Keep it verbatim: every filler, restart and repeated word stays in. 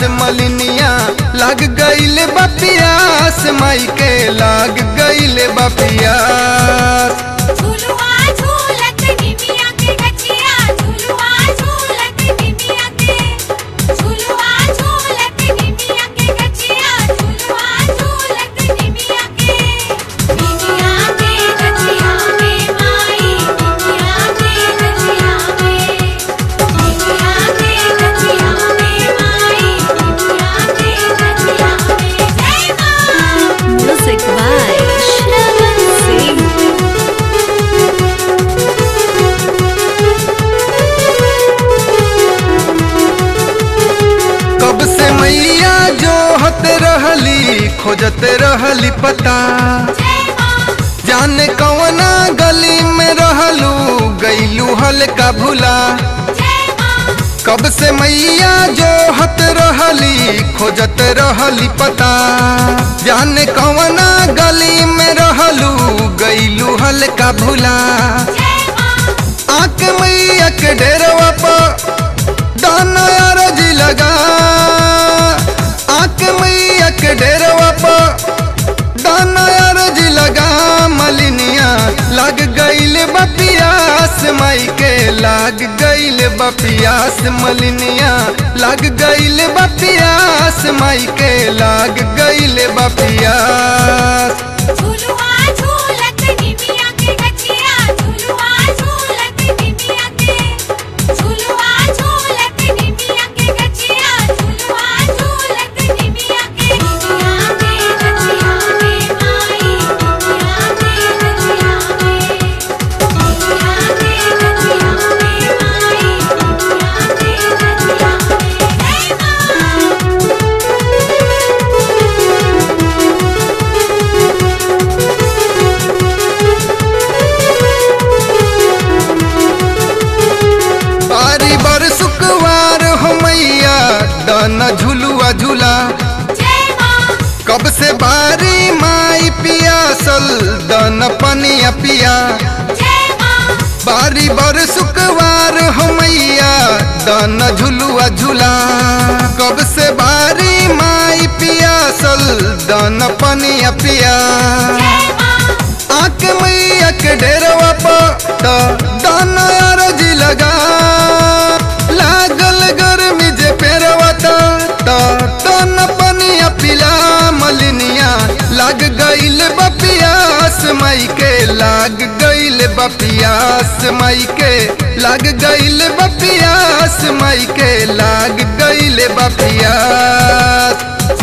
मलिनिया लाग गईले बपियास माई के लाग गईले बपियास। खोजते रहली पता जाने कवना गली में रहलू गईलू हल्का भुला। कब से मैया जो हत रहली खोजत रहली पता जाने कवना गली में रहलू गईलू हल्का भुला। आके मैया के डेरवा पर दाना अरजी लगा आके मैया के डेरवा पर दाना अरजी लगा मलिनिया लाग गईले बपियास माई के लाग गईले बपियास मलिनिया लाग गईले बपियास माई के लाग गईले बपियास। दाना झुलुआ झूला कब से बारी माई पियासल दाना पनिया पिया। बारी बर सुकवार हो मैया दाना झुलुआ झूला कब से बारी माई पियासल दाना पनिया पिया। आके मैया के डेरवा पर दाना अरजी लगा लागल गर्मी जे पेरवा दाना पनिया पिला मलिनिया लाग गईले बपियास माई के लाग गईले बपियास माई के लाग गईले बपियास माई के लाग गईले बपियास।